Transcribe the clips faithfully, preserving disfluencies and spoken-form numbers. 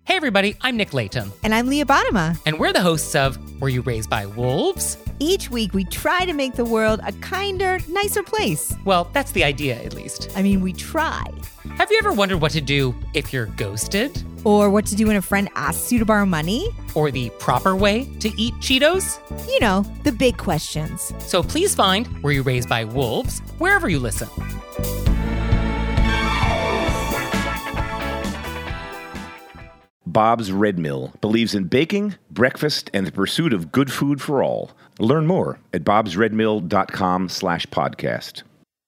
Hey everybody, I'm Nick Layton. And I'm Leah Bottima. And we're the hosts of Were You Raised by Wolves? Each week we try to make the world a kinder, nicer place. Well, that's the idea, at least. I mean, we try. Have you ever wondered what to do if you're ghosted? Or what to do when a friend asks you to borrow money? Or the proper way to eat Cheetos? You know, the big questions. So please find Were You Raised by Wolves wherever you listen. Bob's Red Mill believes in baking, breakfast, and the pursuit of good food for all. Learn more at bobsredmill.com slash podcast.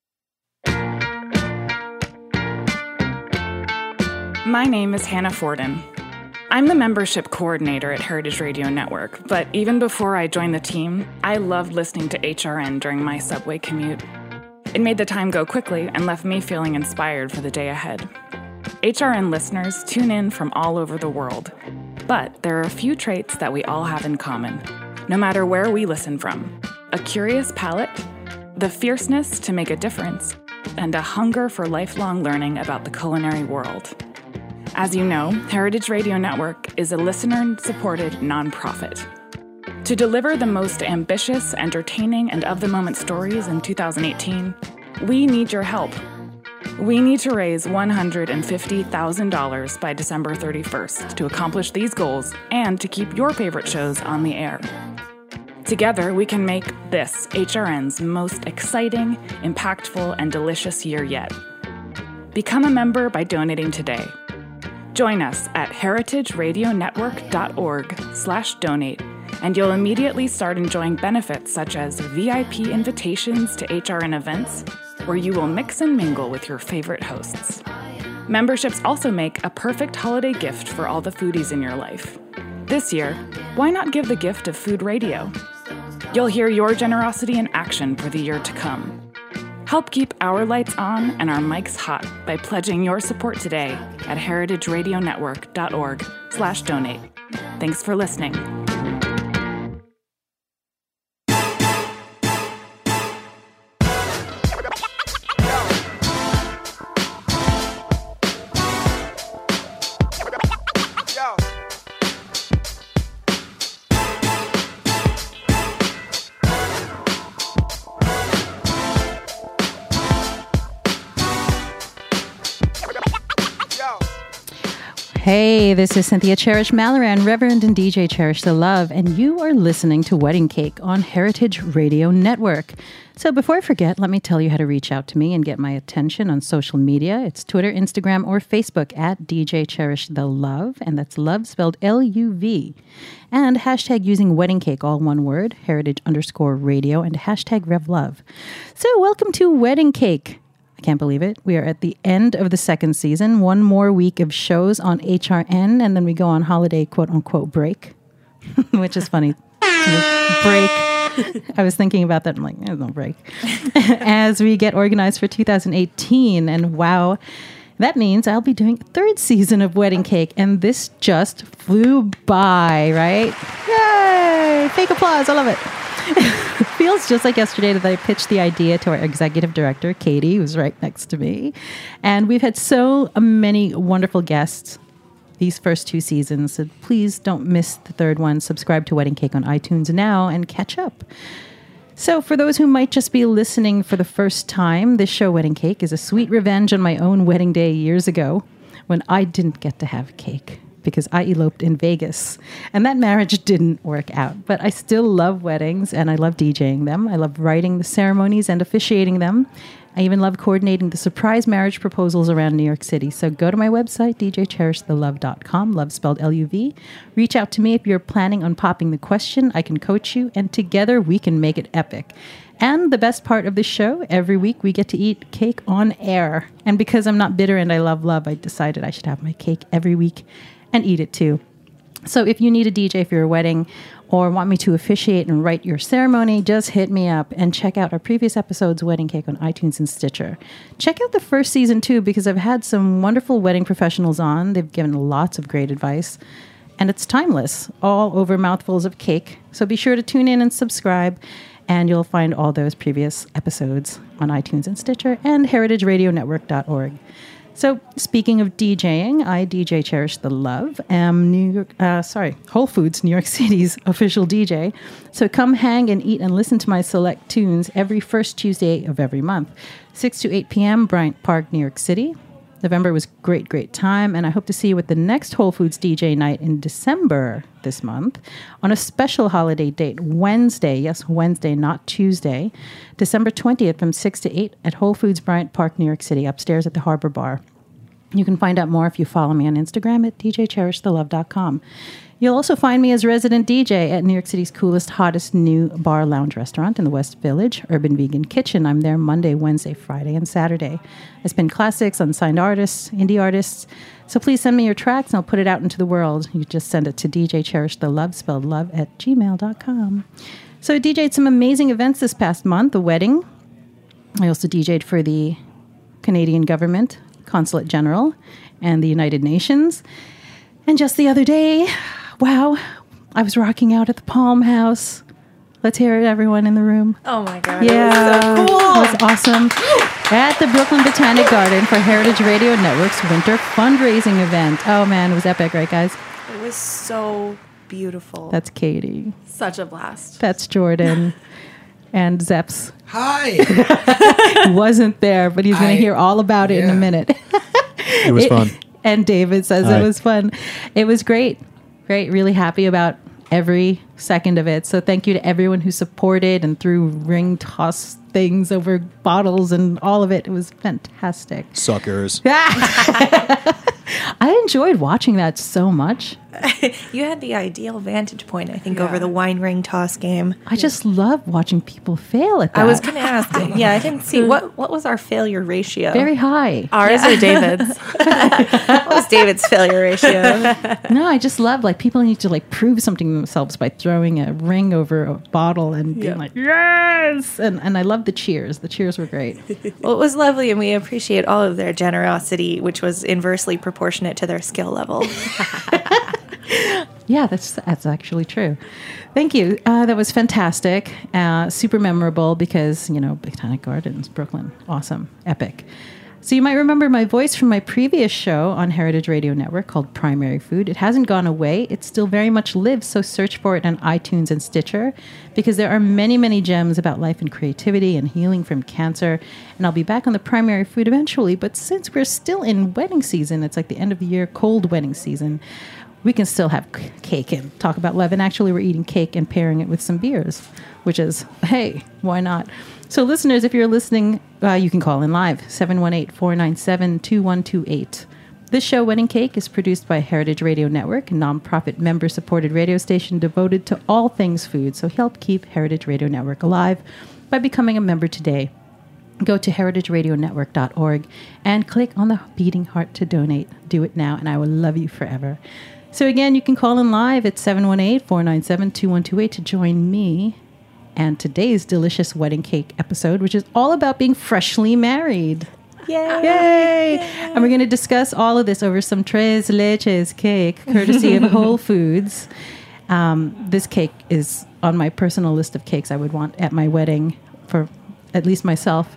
My name is Hannah Forden. I'm the membership coordinator at Heritage Radio Network, but even before I joined the team, I loved listening to H R N during my subway commute. It made the time go quickly and left me feeling inspired for the day ahead. H R N listeners tune in from all over the world, but there are a few traits that we all have in common, no matter where we listen from. A curious palate, the fierceness to make a difference, and a hunger for lifelong learning about the culinary world. As you know, Heritage Radio Network is a listener-supported nonprofit. To deliver the most ambitious, entertaining, and of-the-moment stories in two thousand eighteen, we need your help. We need to raise one hundred fifty thousand dollars by December thirty-first to accomplish these goals and to keep your favorite shows on the air. Together, we can make this H R N's most exciting, impactful, and delicious year yet. Become a member by donating today. Join us at heritageradionetwork.org slash donate, and you'll immediately start enjoying benefits such as V I P invitations to H R N events, where you will mix and mingle with your favorite hosts. Memberships also make a perfect holiday gift for all the foodies in your life. This year, why not give the gift of food radio? You'll hear your generosity in action for the year to come. Help keep our lights on and our mics hot by pledging your support today at heritageradionetwork.org slash donate. Thanks for listening. Hey, this is Cynthia Cherish Malloran, Reverend and D J Cherish the Love, and you are listening to Wedding Cake on Heritage Radio Network. So before I forget, let me tell you how to reach out to me and get my attention on social media. It's Twitter, Instagram, or Facebook at D J Cherish the Love, and that's love spelled L U V. And hashtag using Wedding Cake, all one word, heritage underscore radio, and hashtag RevLove. So welcome to Wedding Cake. I can't believe it. We are at the end of the second season. One more week of shows on H R N, and then we go on holiday quote-unquote break, which is funny. Break. I was thinking about that. I'm like, there's no break. As we get organized for two thousand eighteen, and wow, that means I'll be doing a third season of Wedding Cake, and this just flew by, right? Yay! Fake applause. I love it. It feels just like yesterday that I pitched the idea to our executive director, Katie, who's right next to me. And we've had so many wonderful guests these first two seasons. So please don't miss the third one. Subscribe to Wedding Cake on iTunes now and catch up. So for those who might just be listening for the first time, this show, Wedding Cake, is a sweet revenge on my own wedding day years ago when I didn't get to have cake, because I eloped in Vegas, and that marriage didn't work out. But I still love weddings, and I love DJing them. I love writing the ceremonies and officiating them. I even love coordinating the surprise marriage proposals around New York City. So go to my website, d j cherish the love dot com, love spelled L U V. Reach out to me if you're planning on popping the question. I can coach you, and together we can make it epic. And the best part of the show, every week we get to eat cake on air. And because I'm not bitter and I love love, I decided I should have my cake every week and eat it too. So if you need a D J for your wedding or want me to officiate and write your ceremony, just hit me up and check out our previous episodes, Wedding Cake, on iTunes and Stitcher. Check out the first season too, because I've had some wonderful wedding professionals on. They've given lots of great advice, and it's timeless, all over mouthfuls of cake. So be sure to tune in and subscribe, and you'll find all those previous episodes on iTunes and Stitcher and heritage radio network dot org. So, speaking of DJing, I D J Cherish the Love, am New York, uh, sorry, Whole Foods, New York City's official D J. So come hang and eat and listen to my select tunes every first Tuesday of every month, six to eight p.m., Bryant Park, New York City. November was great, great time, and I hope to see you at the next Whole Foods D J night in December this month on a special holiday date, Wednesday, yes, Wednesday, not Tuesday, December twentieth from six to eight at Whole Foods Bryant Park, New York City, upstairs at the Harbor Bar. You can find out more if you follow me on Instagram at d j cherish the love dot com. You'll also find me as resident D J at New York City's coolest, hottest new bar lounge restaurant in the West Village, Urban Vegan Kitchen. I'm there Monday, Wednesday, Friday, and Saturday. I spin classics, unsigned artists, indie artists. So please send me your tracks and I'll put it out into the world. You just send it to d j cherish the love, spelled love, at gmail dot com. So I D J'd some amazing events this past month, a wedding. I also D J'd for the Canadian government, Consulate General, and the United Nations. And just the other day, wow, I was rocking out at the Palm House. Let's hear it, everyone in the room. Oh my God. Yeah, It was so cool. it was awesome. At the Brooklyn Botanic Garden for Heritage Radio Network's winter fundraising event. Oh man, it was epic, right guys? It was so beautiful. That's Katie. Such a blast. That's Jordan. And Zeps. Hi. He wasn't there, but he's going I- to hear all about it in a yeah. minute. It was fun. And David says Hi. it was fun. It was great. Great. Really happy about every second of it. So thank you to everyone who supported and threw ring toss things over bottles and all of it. It was fantastic. Suckers. I enjoyed watching that so much. You had the ideal vantage point, I think, Yeah. over the wine ring toss game. I just love watching people fail at that. I was going to ask. Yeah, I didn't see. What What was our failure ratio? very high. Ours or David's? What was David's failure ratio? No, I just love like people need to like prove something to themselves by throwing a ring over a bottle and being Yeah. like, yes. And and I love the cheers. The cheers were great. Well, it was lovely, and we appreciate all of their generosity, which was inversely proportionate to their skill level. Yeah, that's that's actually true. Thank you. Uh, that was fantastic. Uh, super memorable because, you know, Botanic Gardens, Brooklyn. Awesome. Epic. So you might remember my voice from my previous show on Heritage Radio Network called Primary Food. It hasn't gone away. It still very much lives, so search for it on iTunes and Stitcher because there are many, many gems about life and creativity and healing from cancer. And I'll be back on the Primary Food eventually, but since we're still in wedding season, it's like the end of the year, cold wedding season, we can still have c- cake and talk about love. And actually, we're eating cake and pairing it with some beers, which is, hey, why not? So listeners, if you're listening, uh, you can call in live, seven one eight, four nine seven, two one two eight. This show, Wedding Cake, is produced by Heritage Radio Network, a nonprofit member-supported radio station devoted to all things food. So help keep Heritage Radio Network alive by becoming a member today. Go to heritage radio network dot org and click on the beating heart to donate. Do it now, and I will love you forever. So again, you can call in live at seven one eight, four nine seven, two one two eight to join me and today's delicious wedding cake episode, which is all about being freshly married. Yay! Yay! And we're going to discuss all of this over some tres leches cake, courtesy of Whole Foods. Um, this cake is on my personal list of cakes I would want at my wedding for at least myself.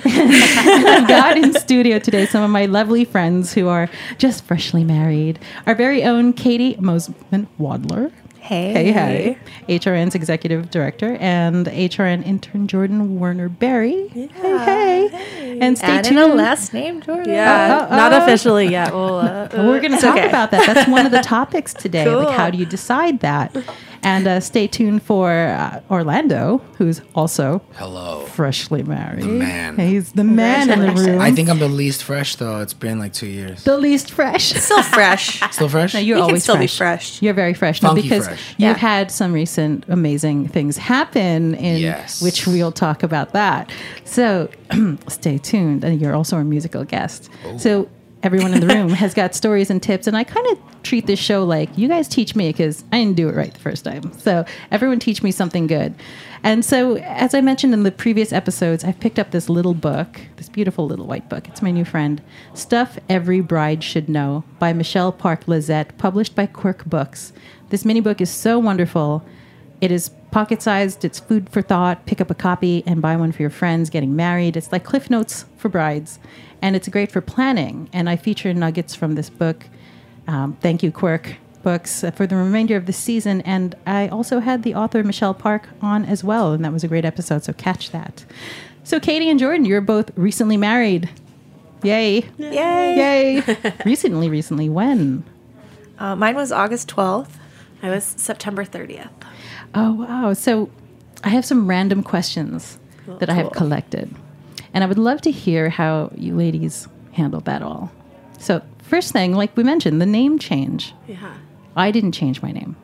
I've got in studio today some of my lovely friends who are just freshly married. Our very own Katie Mosman Wadler. Hey. Hey, hey. H R N's executive director and H R N intern Jordan Werner Berry. Yeah. Hey, hey. And stay Add in tuned. a last name, Jordan. Yeah, Uh, uh, not uh. officially yet. We'll, uh, We're going to It's talk okay. about that. That's one of the topics today. Cool. Like, how do you decide that? And uh, stay tuned for uh, Orlando, who's also Hello. freshly married. The man. He's the man in the room. I think I'm the least fresh, though. It's been like two years. the least fresh. Still fresh. Still fresh? No, you're You can always still be fresh. fresh. You're very fresh now Funky because fresh. you've Yeah. had some recent amazing things happen in Yes. which we'll talk about that. So stay tuned. And you're also our musical guest. So everyone in the room has got stories and tips. And I kind of treat this show like you guys teach me because I didn't do it right the first time. So everyone teach me something good. And so, as I mentioned in the previous episodes, I've picked up this little book, this beautiful little white book. It's my new friend, Stuff Every Bride Should Know by Michelle Park Lizette, published by Quirk Books. This mini book is so wonderful. It is pocket-sized. It's food for thought. Pick up a copy and buy one for your friends getting married. It's like Cliff Notes for brides. And it's great for planning. And I feature nuggets from this book. Um, thank you, Quirk Books, uh, for the remainder of the season. And I also had the author, Michelle Park, on as well. And that was a great episode, so catch that. So Katie and Jordan, you're both recently married. Yay. Yay. Yay. recently, recently. When? Uh, mine was August twelfth. I was September thirtieth. Oh, wow. So I have some random questions Cool. that I have Cool. collected. And I would love to hear how you ladies handled that all. So first thing, like we mentioned, the name change. Yeah. I didn't change my name.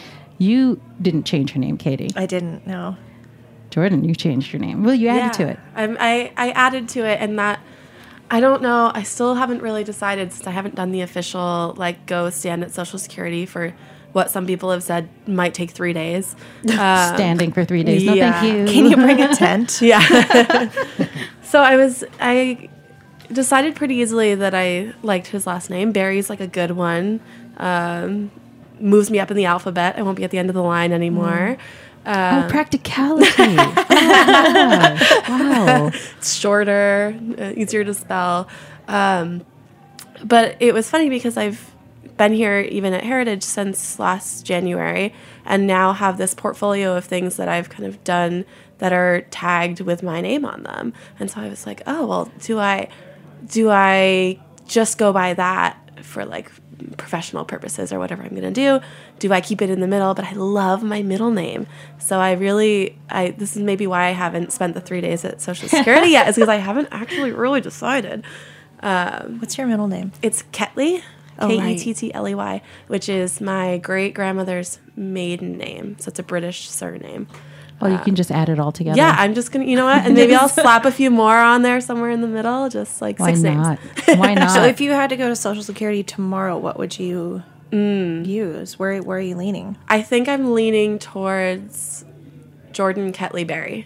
You didn't change your name, Katie. I didn't know. Jordan, you changed your name. Well, you added to it. I'm, I, I added to it, and that, I don't know, I still haven't really decided since I haven't done the official, like, go stand at Social Security for what some people have said might take three days. Um, Standing for three days. No, yeah. thank you. Can you bring a tent? Yeah. So I was, I decided pretty easily that I liked his last name. Barry's like a good one. Um, moves me up in the alphabet. I won't be at the end of the line anymore. Oh, practicality. Oh, gosh. Wow. It's shorter, uh, easier to spell. Um, but it was funny because I've been here even at Heritage since last January and now have this portfolio of things that I've kind of done that are tagged with my name on them. And so I was like, oh, well, do I do I just go by that for like professional purposes or whatever I'm going to do? Do I keep it in the middle? But I love my middle name. So I really, I this is maybe why I haven't spent the three days at Social Security yet, is because I haven't actually really decided. Um, What's your middle name? it's Kettley, Oh, K right. E T T L E Y, which is my great-grandmother's maiden name. So it's a British surname. Oh, you can just add it all together. Yeah, I'm just going to, you know what? And maybe I'll slap a few more on there somewhere in the middle, just like Why six not? names. Why not? So if you had to go to Social Security tomorrow, what would you use? Where where are you leaning? I think I'm leaning towards Jordan Kettley Berry.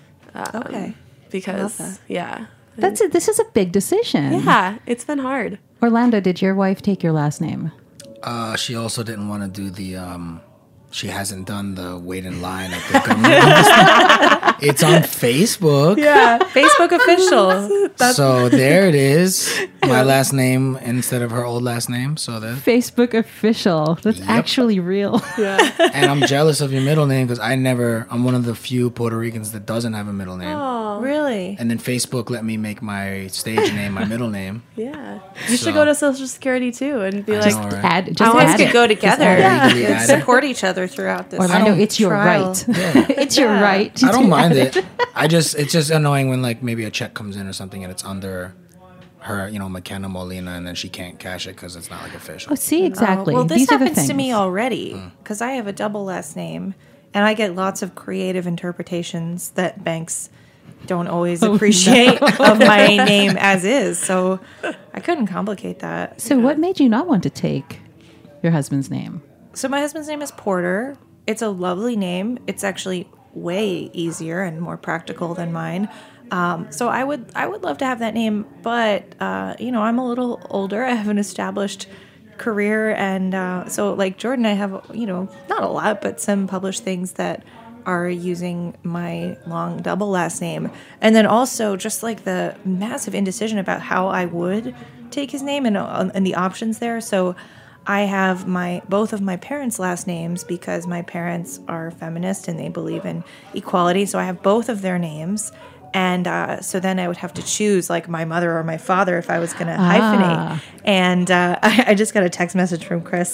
Okay. Because, that. yeah. That's a, this is a big decision. Yeah, it's been hard. Orlando, did your wife take your last name? Uh, she also didn't want to do the. Um, she hasn't done the wait in line at the government office. It's on Facebook. Yeah, Facebook official. So there it is. My last name instead of her old last name. So that. Facebook official. That's Yep. actually real. And I'm jealous of your middle name because I never. I'm one of the few Puerto Ricans that doesn't have a middle name. Really? And then Facebook let me make my stage name my middle name. Yeah. You So- should go to Social Security too and be I like, know, right? Add, just You guys add could it. go together add it. and Add it. support each other throughout this. Orlando, it's your trial. right. it's your right. to I don't do mind that. it. I just it's just annoying when like maybe a check comes in or something and it's under her, you know, McKenna Molina, and then she can't cash it because it's not like official. Oh, see, exactly. Oh, well, this These are the happens to things. me already because I have a double last name, and I get lots of creative interpretations that banks don't always appreciate of my name as is. So I couldn't complicate that. So, what made you not want to take your husband's name? So my husband's name is Porter. It's a lovely name. It's actually way easier and more practical than mine. Um, so I would I would love to have that name, but uh, you know, I'm a little older. I have an established career, and uh, so like Jordan, I have, you know, not a lot, but some published things that are using my long double last name. And then also just like the massive indecision about how I would take his name and uh, and the options there. So I have my both of my parents' last names because my parents are feminist and they believe in equality. So I have both of their names. And uh, so then I would have to choose like my mother or my father if I was going to hyphenate. And uh, I, I just got a text message from Chris.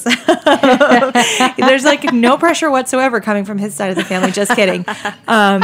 There's like no pressure whatsoever coming from his side of the family. Just kidding. Um,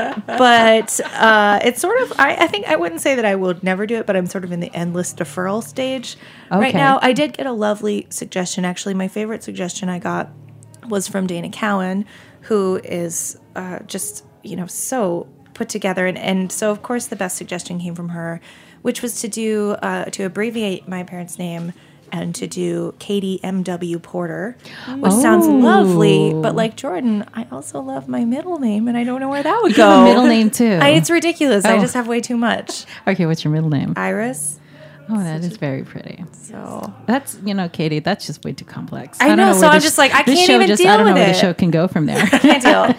but uh, it's sort of, I, I think I wouldn't say that I would never do it, but I'm sort of in the endless deferral stage right Okay. now. I did get a lovely suggestion. Actually, my favorite suggestion I got was from Dana Cowan, who is uh, just, you know, so put together. And, and so, of course, the best suggestion came from her, which was to do, uh, to abbreviate my parents' name and to do Katie M W Porter, which sounds lovely. But like Jordan, I also love my middle name, and I don't know where that would You have go. a middle name, too. I, it's ridiculous. I Oh. just have way too much. Okay, what's your middle name? Iris. Oh, that is very pretty. So That's, you know, Katie, that's just way too complex. I don't know, where so I'm this- just like, I this can't show even just, deal I don't know with where it. the show can go from there. can't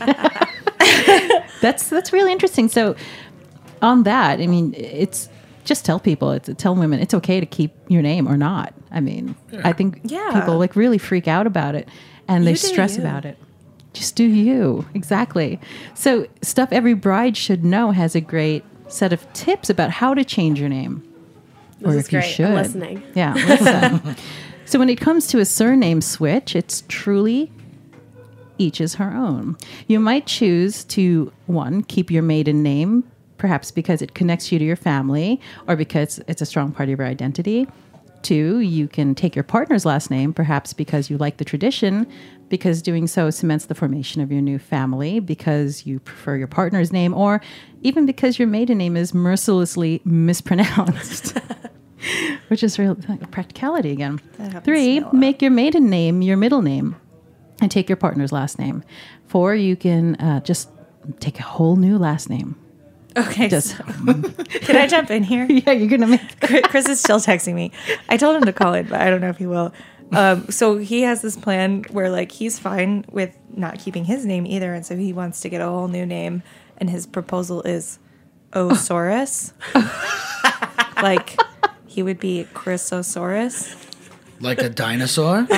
deal. That's that's really interesting. So on that, I mean, it's just tell people, it's tell women it's okay to keep your name or not. I mean, I think Yeah. people like really freak out about it and they You do stress you. about it. Just do you. Exactly. So Stuff Every Bride Should Know has a great set of tips about how to change your name. This or is if you great. I'm should. listening. Yeah, listen. So when it comes to a surname switch, it's truly each is her own. You might choose to, one, keep your maiden name, perhaps because it connects you to your family or because it's a strong part of your identity. Two, you can take your partner's last name, perhaps because you like the tradition, because doing so cements the formation of your new family, because you prefer your partner's name, or even because your maiden name is mercilessly mispronounced. Which is real practicality again. That happens Three, to me a lot. make your maiden name your middle name and take your partner's last name. Four, you can uh, just take a whole new last name. Okay. Just, so- Can I jump in here? yeah, you're going to make... Chris is still texting me. I told him to call it, but I don't know if he will. Um, so he has this plan where like he's fine with not keeping his name either, and so he wants to get a whole new name. And his proposal is Osaurus. Like he would be Chrysosaurus, Like a dinosaur?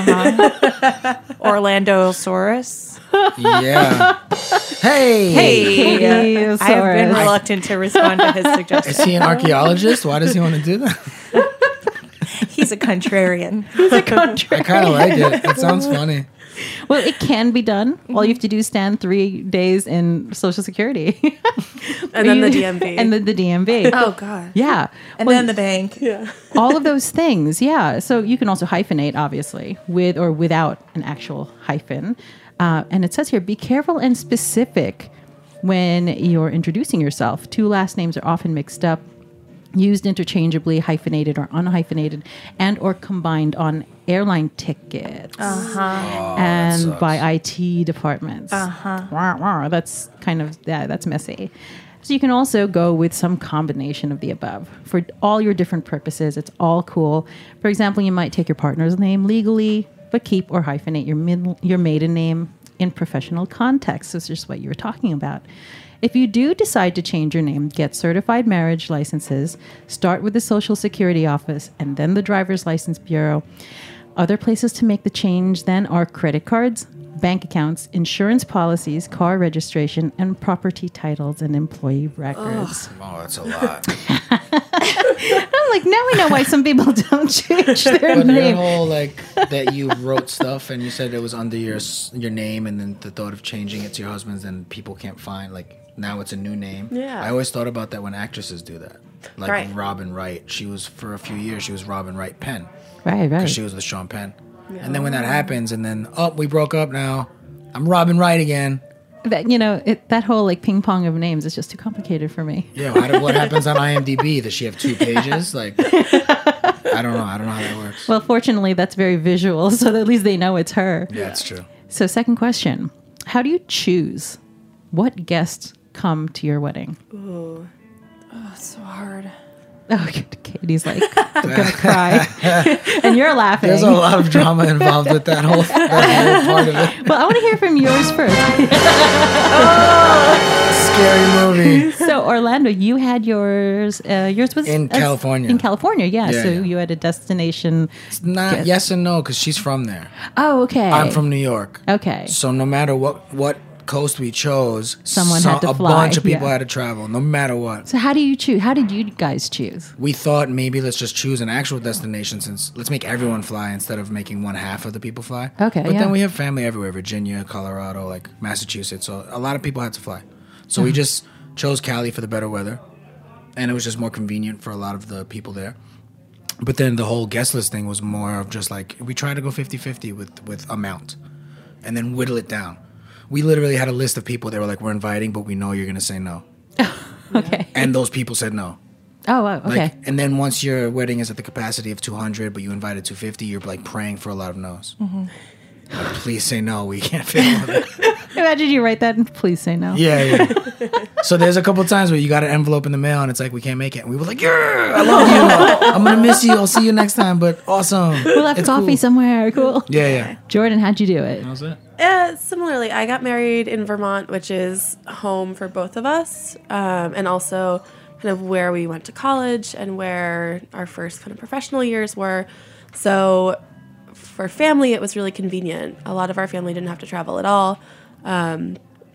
Orlandosaurus. Yeah. Hey. Hey, I have been Osaurus. reluctant to respond to his Is suggestion. he an archaeologist? Why does he want to do that? He's a contrarian. I kind of like it. It sounds funny. Well, it can be done. All you have to do is stand three days in Social Security. And then the D M V. And then the D M V. Oh God. Yeah. And Well, then the bank. Yeah. all of those things, yeah. So you can also hyphenate, obviously, with or without an actual hyphen. Uh, and it says here, be careful and specific when you're introducing yourself. Two last names are often mixed up, used interchangeably, hyphenated or unhyphenated, and or combined on airline tickets and sucks. by I T departments. Uh-huh. That's kind of, yeah, that's messy. So you can also go with some combination of the above. For all your different purposes, it's all cool. For example, you might take your partner's name legally, but keep or hyphenate your middle, your maiden name in professional context. This is just what you were talking about. If you do decide to change your name, get certified marriage licenses, start with the Social Security office and then the Driver's License Bureau. Other places to make the change then are credit cards, bank accounts, insurance policies, car registration, and property titles and employee records. Oh, that's a lot. I'm like, now we know why some people don't change their But your name. whole like that you wrote stuff and you said it was under your s- your name, and then the thought of changing it to your husband's, and people can't find like now it's a new name. Yeah. I always thought about that when actresses do that. Like Right. Robin Wright, she was for a few years she was Robin Wright Penn Right, right. because she was with Sean Penn. And then when that happens, and then oh we broke up now, I'm Robin Wright again. That, you know, it, that whole like ping pong of names is just too complicated for me. Yeah, how do, what happens on IMDb? Does she have two pages? Like, I don't know. I don't know how that works. Well, fortunately, that's very visual, so that at least they know it's her. Yeah, it's true. So, second question: how do you choose what guests come to your wedding? It's so hard. Oh, Katie's like, I'm gonna cry, and you're laughing. There's a lot of drama involved with that whole, that whole part of it. Well, I want to hear from yours first. Scary movie. So, Orlando, you had yours. Uh, yours was In uh, California. In California, yeah. Yeah, so yeah. you had a destination. It's not yes and no because she's from there. Oh, okay. I'm from New York. Okay. So no matter what what coast we chose, Someone so- had to a fly, bunch of people yeah. had to travel, no matter what. So, how do you choose? How did you guys choose? We thought maybe let's just choose an actual destination since let's make everyone fly instead of making one half of the people fly. Okay, But yeah. then we have family everywhere, Virginia, Colorado, like Massachusetts. So a lot of people had to fly. So Uh-huh. we just chose Cali for the better weather. And it was just more convenient for a lot of the people there. But then the whole guest list thing was more of just like we try to go fifty-fifty with with amount and then whittle it down. We literally had a list of people that were like, we're inviting, but we know you're going to say no. Okay. And those people said no. Oh, wow. Okay. Like, and then once your wedding is at the capacity of two hundred, but you invited two fifty, you're like praying for a lot of no's. Mm-hmm. Like, please say no. We can't fit all of it. Imagine you write that and please say no. Yeah, yeah. So there's a couple times where you got an envelope in the mail and it's like, we can't make it. And we were like, yeah, I love you. I'm going to miss you. I'll see you next time, but awesome. We'll have It's coffee cool. somewhere. Cool. Yeah, yeah. Jordan, how'd you do it? That was it. Uh, similarly, I got married in Vermont, which is home for both of us, um, and also kind of where we went to college and where our first kind of professional years were. So for family, it was really convenient. A lot of our family didn't have to travel at all. Um,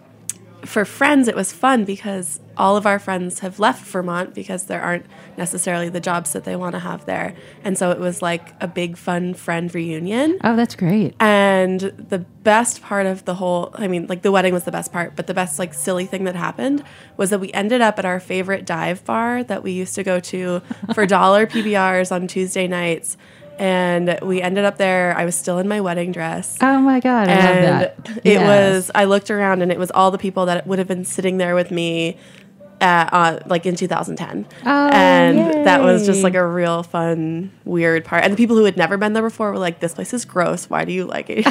for friends, it was fun because all of our friends have left Vermont because there aren't necessarily the jobs that they want to have there. And so it was like a big, fun friend reunion. Oh, that's great. And the best part of the whole, I mean, like the wedding was the best part, but the best like silly thing that happened was that we ended up at our favorite dive bar that we used to go to for dollar P B Rs on Tuesday nights. And we ended up there. I was still in my wedding dress. Oh my God, I and love that. It Yes. was, I looked around and it was all the people that would have been sitting there with me at, uh, like in two thousand ten. Oh, and yay. that was just like a real fun, weird part. And the people who had never been there before were like, this place is gross. Why do you like it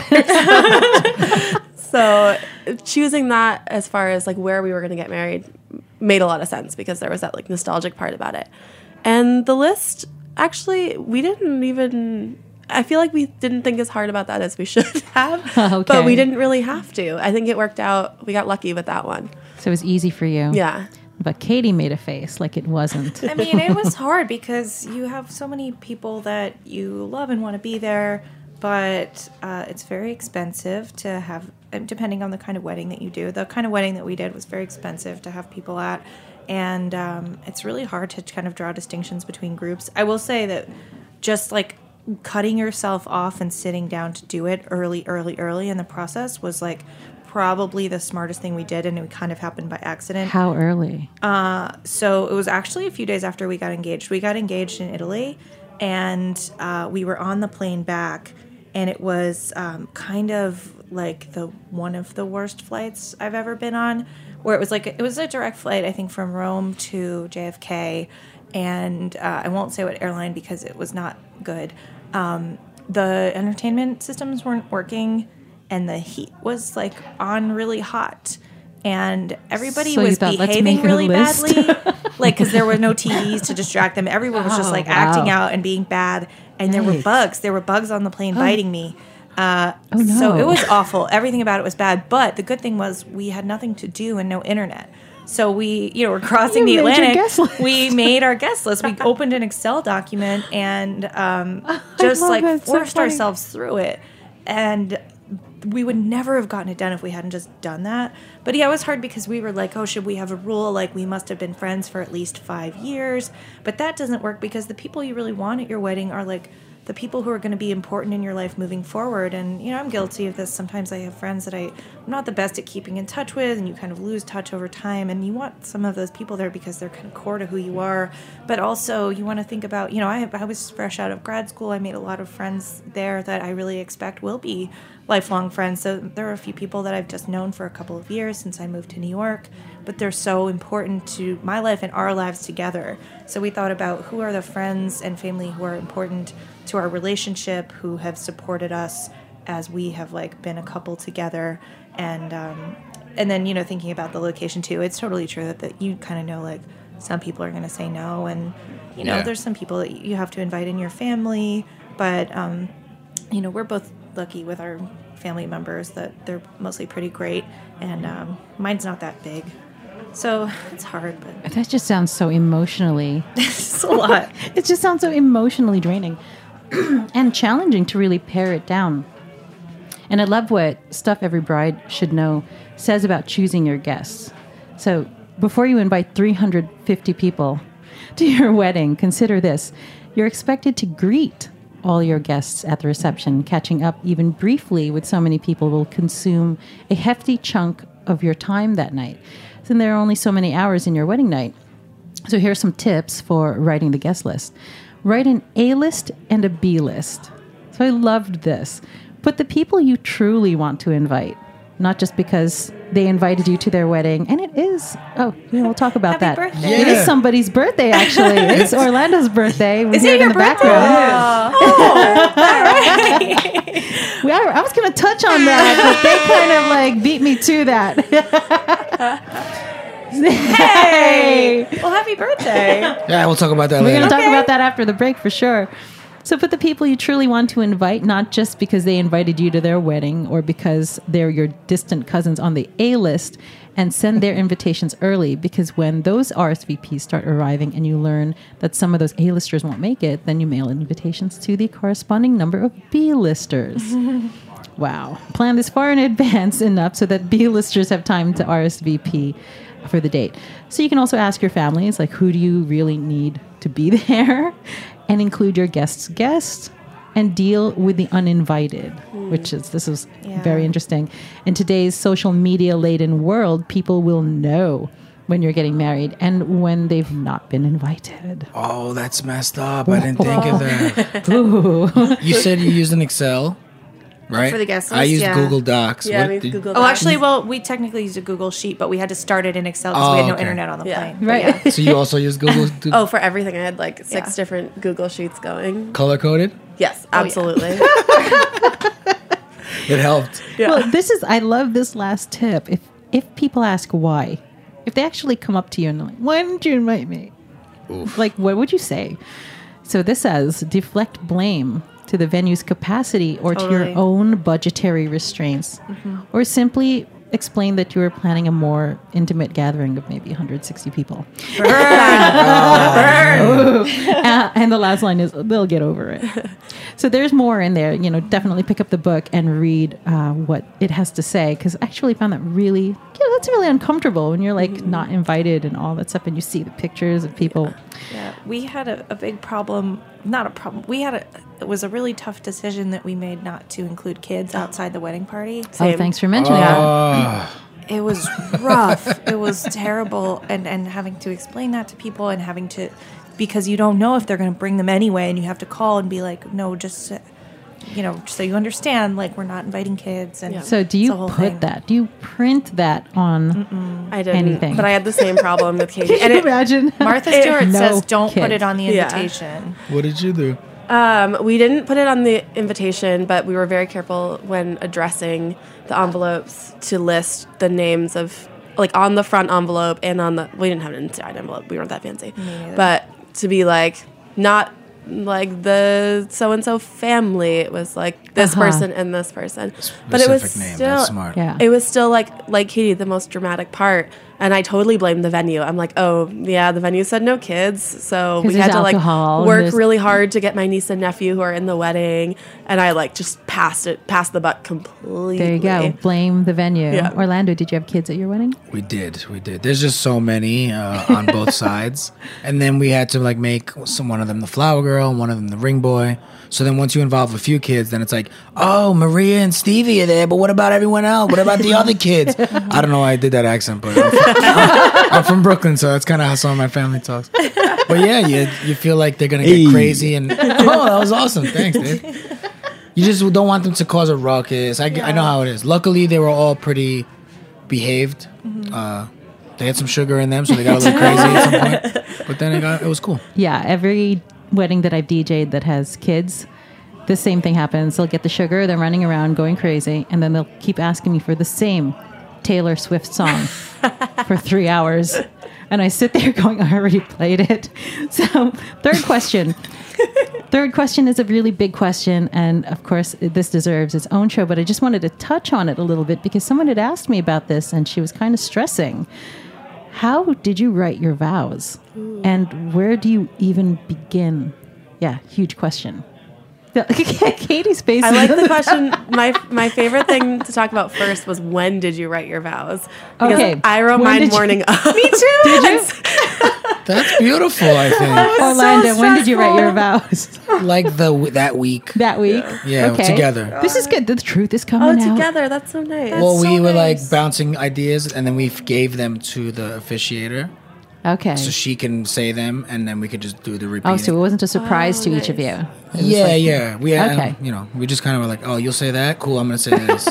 here so much? So choosing that as far as like where we were going to get married made a lot of sense because there was that like nostalgic part about it. And the list, actually, we didn't even, I feel like we didn't think as hard about that as we should have, Okay. but we didn't really have to. I think it worked out. We got lucky with that one. So it was easy for you. Yeah. But Katie made a face like it wasn't. I mean, it was hard because you have so many people that you love and want to be there, but uh, it's very expensive to have, depending on the kind of wedding that you do. The kind of wedding that we did was very expensive to have people at, and um, it's really hard to kind of draw distinctions between groups. I will say that just like cutting yourself off and sitting down to do it early, early, early in the process was like probably the smartest thing we did, and it kind of happened by accident. How early? Uh, so it was actually a few days after we got engaged. We got engaged in Italy, and uh, we were on the plane back, and it was um, kind of like the one of the worst flights I've ever been on, where it was like it was a direct flight, I think, from Rome to J F K, and uh, I won't say what airline because it was not good. Um, the entertainment systems weren't working, and the heat was like on really hot, and everybody So you was thought, let's behaving make a really list? badly, like because there were no T Vs to distract them. Everyone was just Oh, like wow. acting out and being bad, and there were Yikes. bugs. There were bugs on the plane biting me. Uh, Oh, no. So it was awful. Everything about it was bad. But the good thing was we had nothing to do and no internet. So we, you know, we're crossing You the made your Atlantic. guest list. We made our guest list. We opened an Excel document and um, just love like it. It's so forced funny. ourselves through it. And we would never have gotten it done if we hadn't just done that. But yeah, it was hard because we were like, oh, should we have a rule? Like, we must have been friends for at least five years. But that doesn't work because the people you really want at your wedding are like the people who are going to be important in your life moving forward. And, you know, I'm guilty of this. Sometimes I have friends that I, I'm not the best at keeping in touch with, and you kind of lose touch over time. And you want some of those people there because they're kind of core to who you are. But also you want to think about, you know, I, I was fresh out of grad school. I made a lot of friends there that I really expect will be lifelong friends. So there are a few people that I've just known for a couple of years since I moved to New York, but they're so important to my life and our lives together. So we thought about who are the friends and family who are important to our relationship, who have supported us as we have like been a couple together. And um, and then, you know, thinking about the location too, it's totally true that, that you kind of know like some people are going to say no. And, you know, Yeah. there's some people that you have to invite in your family, but, um, you know, we're both lucky with our family members that they're mostly pretty great, and um, mine's not that big, so it's hard, but That just sounds so emotionally. it's a lot. It just sounds so emotionally draining and challenging to really pare it down. And I love what Stuff Every Bride Should Know says about choosing your guests. So before you invite three hundred fifty people to your wedding, consider this. You're expected to greet all your guests at the reception. Catching up even briefly with so many people will consume a hefty chunk of your time that night. So there are only so many hours in your wedding night. So here are some tips for writing the guest list. Write an A list and a B list. So I loved this. Put the people you truly want to invite, not just because they invited you to their wedding. And it is, oh, yeah, we'll talk about Happy that. birthday. It Yeah. is somebody's birthday, actually. It's Orlando's birthday. We Is hear it in your the birthday? background. Oh, all right. We, I, I was going to touch on that, but they kind of like beat me to that. Hey! Well, happy birthday. Yeah, we'll talk about that We're later. going to talk about that after the break for sure. So put the people you truly want to invite, not just because they invited you to their wedding or because they're your distant cousins on the A list, and send their invitations early, because when those R S V Ps start arriving and you learn that some of those A-listers won't make it, then you mail invitations to the corresponding number of B-listers. Wow. Plan this far in advance enough so that B-listers have time to R S V P for the date. So you can also ask your families, like, who do you really need to be there? And include your guest's guest and deal with the uninvited, mm. which is, this is yeah. very interesting. In today's social media laden world, people will know when you're getting married and when they've not been invited. Oh, that's messed up. I didn't think of that. You said you used an Excel, right? For the guest list, I used yeah. Google Docs. Yeah, What we did- Google Docs. Oh, actually, well, we technically used a Google Sheet, but we had to start it in Excel because Oh, we had no okay. internet on the Yeah. plane. But Right. yeah. So you also used Google do- Oh, for everything, I had like six Yeah. different Google Sheets going. color coded? Yes, yeah. absolutely. It helped. Yeah. Well, this is, I love this last tip. If if people ask why, if they actually come up to you and they're like, why didn't you invite me? Oof. Like, what would you say? So this says, deflect blame to the venue's capacity or to Totally. your own budgetary restraints, or simply explain that you were planning a more intimate gathering of maybe one hundred sixty people. Uh, and the last line is, they'll get over it. So there's more in there. You know, definitely pick up the book and read uh, what it has to say, because I actually found that really, you know, that's really uncomfortable when you're like not invited and all that stuff, and you see the pictures of people. Yeah, we had a, a big problem. Not a problem. We had a. It was a really tough decision that we made not to include kids outside the wedding party. Oh, thanks for mentioning that. Oh, It was rough. It was terrible, and and having to explain that to people and having to, because you don't know if they're going to bring them anyway, and you have to call and be like, no, just, uh, you know, so you understand, like, we're not inviting kids. And So do it's you a whole put thing. that? Do you print that on? I didn't, Anything. but I had the same problem with Katie. Can And you it, imagine? Martha Stewart No says, don't put kids. it on the Yeah. invitation. what did you do? Um, we didn't put it on the invitation, but we were very careful when addressing the envelopes to list the names of, like, on the front envelope and on the, we didn't have an inside envelope. We weren't that fancy. But to be like, not like the so-and-so family. It was like this Uh-huh. person and this person. But it was Specific name. still, That's smart. Yeah. it was still like, like Katie, the most dramatic part. And I totally blamed the venue. I'm like, oh, yeah, the venue said no kids. So 'Cause we there's had to like alcohol and work there's- really hard to get my niece and nephew who are in the wedding. And I like just passed it, passed the buck completely. There you go. Blame the venue. Yeah. Orlando, did you have kids at your wedding? We did, we did. There's just so many uh, on both sides, and then we had to like make some one of them the flower girl, and one of them the ring boy. So then once you involve a few kids, then it's like, oh, Maria and Stevie are there, but what about everyone else? What about the other kids? I don't know why I did that accent, but I'm from, I'm from Brooklyn, so that's kind of how some of my family talks. But yeah, you you feel like they're gonna get Hey. crazy, and oh, that was awesome. Thanks, dude. You just don't want them to cause a ruckus. I, I know how it is. Luckily, they were all pretty behaved. Uh, they had some sugar in them, so they got a little crazy at some point. But then it got it was cool. Yeah, every wedding that I've D J'd that has kids, the same thing happens. They'll get the sugar, they're running around going crazy, and then they'll keep asking me for the same Taylor Swift song for three hours. And I sit there going, I already played it. So, third question. Third question is a really big question. And of course, this deserves its own show. But I just wanted to touch on it a little bit because someone had asked me about this and she was kind of stressing. How did you write your vows? And where do you even begin? Yeah, huge question. Katie's face. I like the question. My my favorite thing to talk about first was when did you write your vows? Because Okay. I wrote When mine did you- morning of. Me too. Did you? That's beautiful. I think Orlando, when did you write your vows? like the that week. That week? Yeah, Okay. together. This is good. The truth is Oh, coming out. together. That's so nice. Well, we so were nice. like bouncing ideas, and then we f- gave them to the officiator, Okay. so she can say them, and then we could just do the repeating. Oh, so it wasn't a surprise Oh, to each of you. nice. It was Yeah, like- yeah. We had, Okay. you know, we just kind of were like, oh, you'll say that? Cool, I'm going to say this.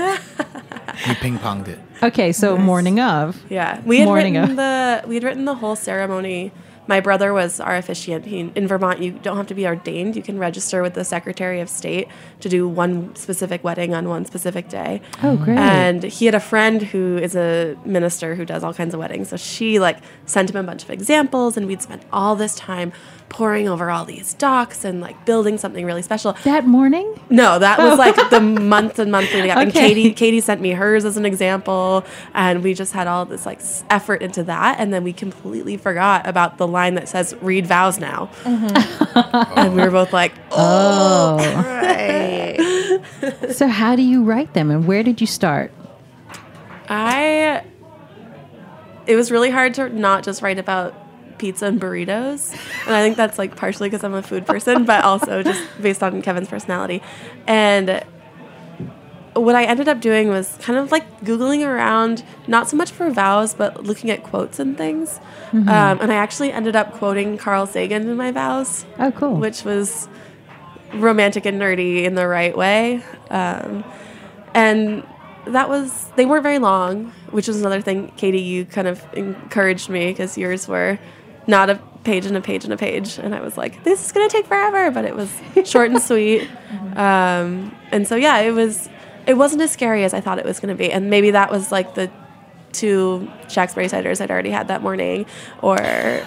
We ping-ponged it. Okay, so morning of. Yeah, we had Morning written of. the we had written the whole ceremony my brother was our officiant. He, in Vermont, you don't have to be ordained. You can register with the Secretary of State to do one specific wedding on one specific day. Oh, great. And he had a friend who is a minister who does all kinds of weddings. So she like sent him a bunch of examples, and we'd spent all this time poring over all these docs and like building something really special. That morning? No, that was like the month and month leading up. And Okay. Katie, Katie sent me hers as an example, and we just had all this like s- effort into that, and then we completely forgot about the line that says "read vows now," and we were both like, "Oh, Right. So how do you write them, and where did you start? I." It was really hard to not just write about pizza and burritos, and I think that's like partially because I'm a food person, but also just based on Kevin's personality. And what I ended up doing was kind of like Googling around, not so much for vows, but looking at quotes and things. Mm-hmm. Um, and I actually ended up quoting Carl Sagan in my vows, Oh, cool. which was romantic and nerdy in the right way. Um, and that was, they weren't very long, which was another thing, Katie, you kind of encouraged me because yours were not a page and a page and a page. And I was like, this is going to take forever, but it was short and sweet. Um, and so, yeah, it was, it wasn't as scary as I thought it was going to be. And maybe that was like the two Shacksbury ciders I'd already had that morning, or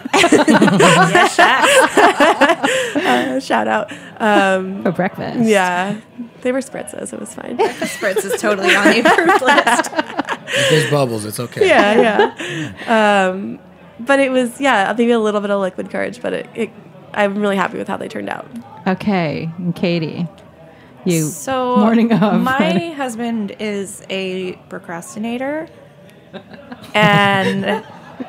uh, shout out. Um, For breakfast. yeah, they were spritzes. It was fine. Spritz is totally on the approved list. If there's bubbles, it's okay. yeah, yeah. Um, but it was, yeah, maybe a little bit of liquid courage, but it, it, I'm really happy with how they turned out. Okay, and Katie, you So morning of. my husband is a procrastinator, and uh,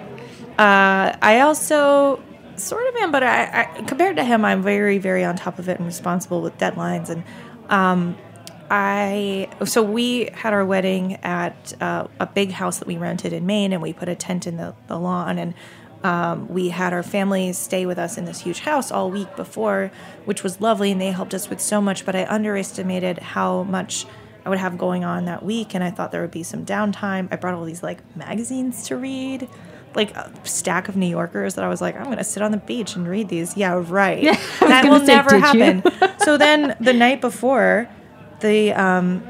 I also sort of am, but I, I compared to him, I'm very, very on top of it and responsible with deadlines. And um, I so we had our wedding at uh, a big house that we rented in Maine, and we put a tent in the, the lawn, and Um, we had our families stay with us in this huge house all week before, which was lovely, and they helped us with so much, but I underestimated how much I would have going on that week, and I thought there would be some downtime. I brought all these, like, magazines to read, like a stack of New Yorkers that I was like, I'm going to sit on the beach and read these. Yeah, right. Yeah, I was that gonna will say, never did you? happen. So then the night before, the um,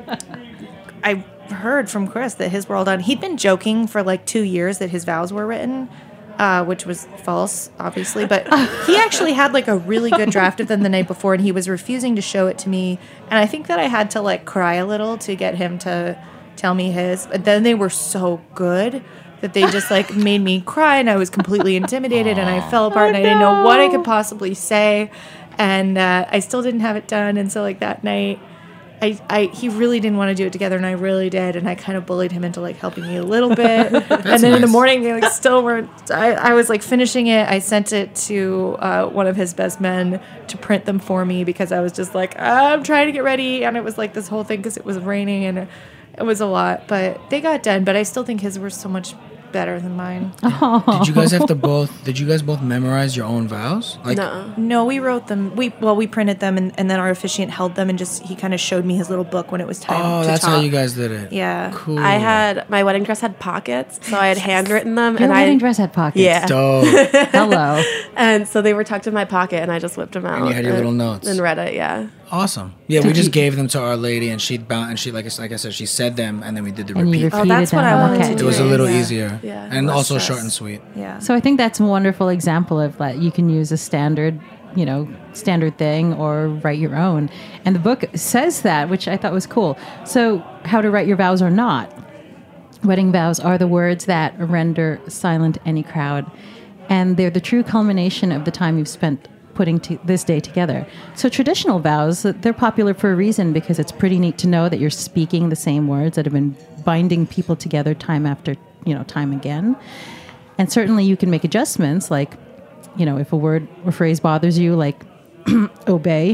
I heard from Chris that his were all done. He'd been joking for, like, two years that his vows were written, Uh, which was false, obviously, but he actually had like a really good draft of them the night before, and he was refusing to show it to me. And I think that I had to like cry a little to get him to tell me his. But then they were so good that they just like made me cry, and I was completely intimidated, and I fell apart, Oh, and I didn't know what I no. could possibly say, and uh, I still didn't have it done. And so like that night, I, I he really didn't want to do it together, and I really did, and I kind of bullied him into like helping me a little bit. And then in the nice. morning, they like still weren't. I, I was like finishing it. I sent it to uh, one of his best men to print them for me because I was just like, I'm trying to get ready, and it was like this whole thing because it was raining and it, it was a lot. But they got done. But I still think his were so much better than mine. Did you guys have to both? Did you guys both memorize your own vows? Like, No. No, we wrote them. We well, we printed them, and, and then our officiant held them, and just he kind of showed me his little book when it was time. oh, to that's talk. how you guys did it. Yeah. Cool. I had, my wedding dress had pockets, so I had handwritten them. Your and wedding I, dress had pockets. Yeah. Dope. Hello. And so they were tucked in my pocket, and I just whipped them out. And you had your little notes. And read it, yeah. Awesome. Yeah, we Did just you- gave them to Our Lady, and she bound, and she like I- like I said, she said them, and then we did the And you repeat. repeated Oh, that's what them. I wanted Okay. to It was a little Yeah. easier, Yeah. and Less also stress. short and sweet. Yeah. So I think that's a wonderful example of that you can use a standard, you know, standard thing or write your own. And the book says that, which I thought was cool. So how to write your vows or not. Wedding vows are the words that render silent any crowd. And they're the true culmination of the time you've spent putting to this day together. So traditional vows, they're popular for a reason because it's pretty neat to know that you're speaking the same words that have been binding people together time after, you know, time again. And certainly you can make adjustments, like, you know, if a word or phrase bothers you, like obey,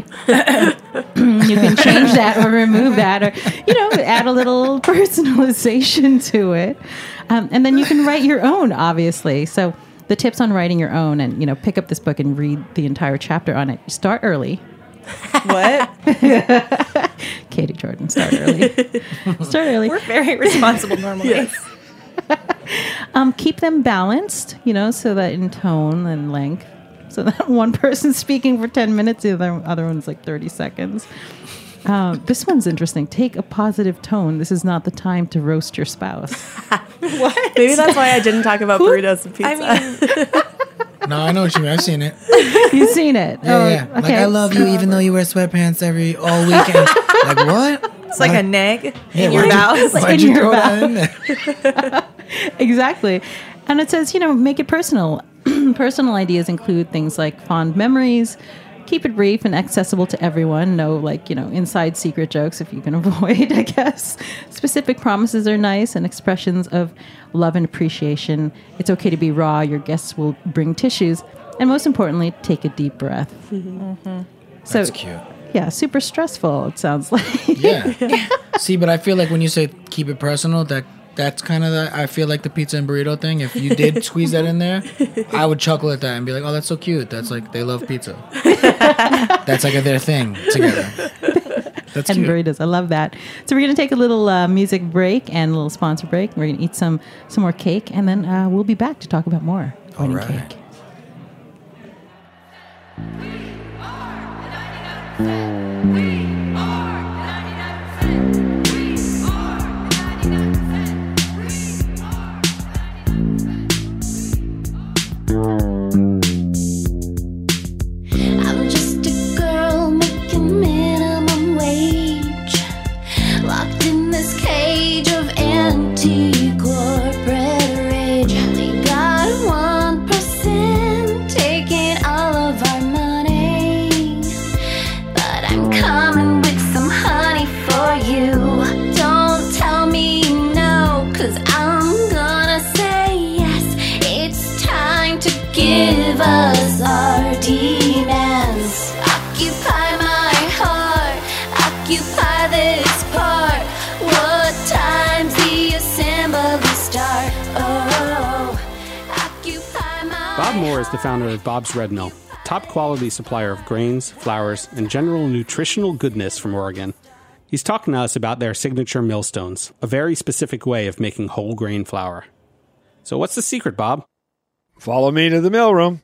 you can change that or remove that, or, you know, add a little personalization to it. Um, and then you can write your own, obviously. So the tips on writing your own, and, you know, pick up this book and read the entire chapter on it. Start early. What? Katie Jordan, start early. Start early. We're very responsible normally. Um, keep them balanced, you know, so that in tone and length. So that one person's speaking for ten minutes, the other, other one's like thirty seconds. Um, this one's interesting. Take a positive tone. This is not the time to roast your spouse. What? Maybe that's why I didn't talk about burritos and pizza. I mean, No, I know what you mean. I've seen it. You've seen it. Yeah, Oh, yeah. Like, okay. I love you even though you wear sweatpants every all weekend. Like, what? it's like What? a neg Yeah, in your why'd you- vows. Why'd In you your throw that in there? Exactly. And it says, you know, make it personal. Personal ideas include things like fond memories. Keep it brief and accessible to everyone. No, like, you know, inside secret jokes if you can avoid, I guess. Specific promises are nice and expressions of love and appreciation. It's okay to be raw. Your guests will bring tissues. And most importantly, take a deep breath. Mm-hmm. So, That's cute. yeah, super stressful, it sounds like. Yeah. See, but I feel like when you say keep it personal, that that's kind of the, I feel like the pizza and burrito thing. If you did squeeze that in there, I would chuckle at that and be like, oh, that's so cute. That's like, they love pizza. That's like a, their thing together. That's And cute. burritos. I love that. So we're going to take a little uh, music break and a little sponsor break. We're going to eat some some more cake, and then uh, we'll be back to talk about more All wedding right. cake. I'm just a girl making minimum wage, locked in this cage of anti-corporate rage. We got one percent taking all of our money, but I'm coming with some honey for you. Don't tell me no, 'cause I'm gonna say yes. It's time to give us our demands. Occupy my heart, occupy this part. What time's the assembly start? Oh, occupy my Bob Moore is the founder of Bob's Red Mill, top quality supplier of grains, flours, and general nutritional goodness from Oregon. He's talking to us about their signature millstones, a very specific way of making whole grain flour. So what's the secret, Bob? Follow me to the mill room.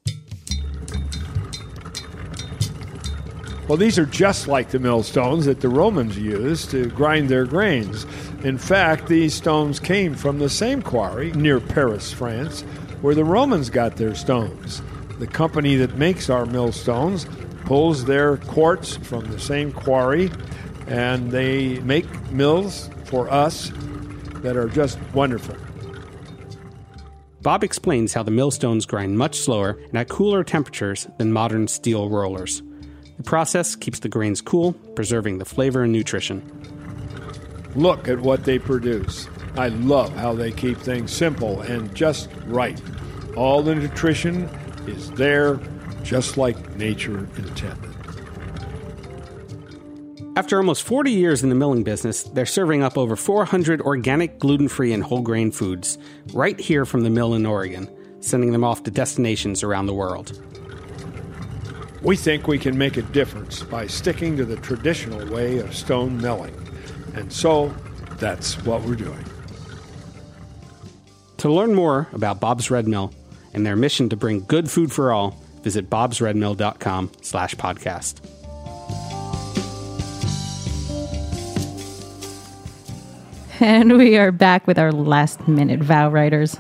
Well, these are just like the millstones that the Romans used to grind their grains. In fact, these stones came from the same quarry near Paris, France, where the Romans got their stones. The company that makes our millstones pulls their quartz from the same quarry, and they make mills for us that are just wonderful. Bob explains how the millstones grind much slower and at cooler temperatures than modern steel rollers. The process keeps the grains cool, preserving the flavor and nutrition. Look at what they produce. I love how they keep things simple and just right. All the nutrition is there, just like nature intended. After almost forty years in the milling business, they're serving up over four hundred organic, gluten-free, and whole grain foods right here from the mill in Oregon, sending them off to destinations around the world. We think we can make a difference by sticking to the traditional way of stone milling. And so, that's what we're doing. To learn more about Bob's Red Mill and their mission to bring good food for all, visit bobsredmill.com slash podcast. And we are back with our last minute vow writers.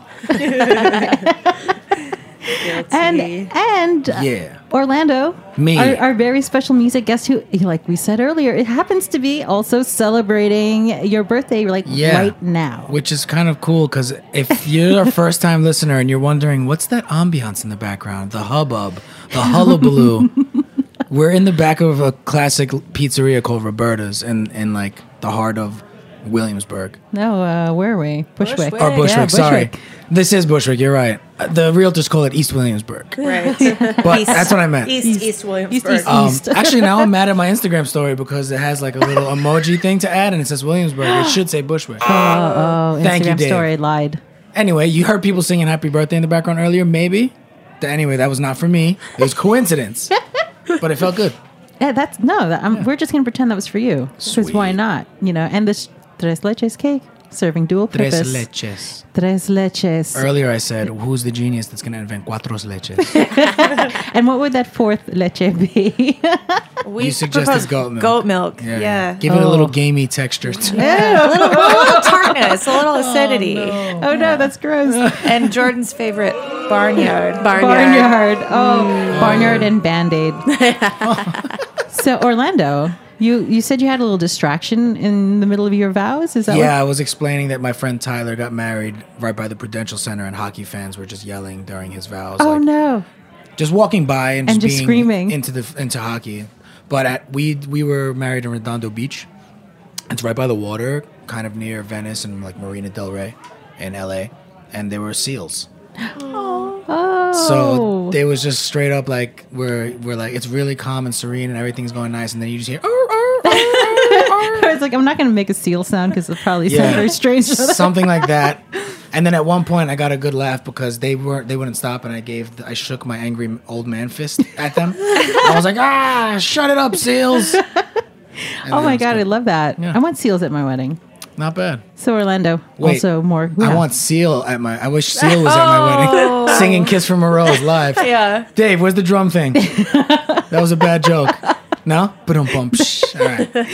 and and uh, Yeah. Orlando, Me. our, our very special music guest who, like we said earlier, it happens to be also celebrating your birthday like Yeah. right now. Which is kind of cool because if you're a first time listener and you're wondering, what's that ambiance in the background? The hubbub, the hullabaloo. We're in the back of a classic pizzeria called Roberta's in, in like the heart of Williamsburg. No, uh, where are we? Bushwick. Bushwick. Or Bushwick, Yeah, sorry. Bushwick. This is Bushwick, you're right. Uh, The realtors call it East Williamsburg. Right. But that's what I meant. East, East, Williamsburg. East, Um, East. actually, now I'm mad at my Instagram story because it has like a little emoji thing to add and it says Williamsburg. It should say Bushwick. Oh, oh, Thank you, Instagram Dave. story lied. Anyway, you heard people singing happy birthday in the background earlier, maybe? Th- Anyway, that was not for me. It was coincidence. But it felt good. Yeah, that's no. That, um, We're just gonna pretend that was for you because why Sweet. not? You know, and this tres leches cake serving dual Tres purpose. leches. Tres leches. Earlier I said, who's the genius that's going to invent cuatro leches? And what would that fourth leche be? We You suggested propose goat milk. Goat milk. Yeah. Give it a Oh. little gamey texture. To Yeah, a little, a little tartness, a little acidity. Oh no, that's gross. And Jordan's favorite, Barnyard. Barnyard. Oh, Barnyard and Band-Aid. So Orlando, you, you said you had a little distraction in the middle of your vows? Is that Yeah, I what? was explaining that my friend Tyler got married right by the Prudential Center, and hockey fans were just yelling during his vows. Oh like, no. just walking by and, And just, just being screaming. into the into hockey. But at we we were married in Redondo Beach. It's right by the water, kind of near Venice and like Marina Del Rey in L A. And there were seals. Oh. So they was just straight up like we're we're like it's really calm and serene and everything's going nice, and then you just hear I was like, I'm not going to make a seal sound because it probably sounds very strange. something like that. And then at one point, I got a good laugh because they weren't they wouldn't stop, and I gave the, I shook my angry old man fist at them. I was like, ah, shut it up, seals. And Oh then my it was God, good. I love that. Yeah. I want seals at my wedding. Not bad. So Orlando, Wait, also more. I yeah. want Seal at my. I wish Seal was at my wedding, singing "Kiss from a Rose" live. Yeah. Dave, where's the drum thing? That was a bad joke. No, but um bum. All right. There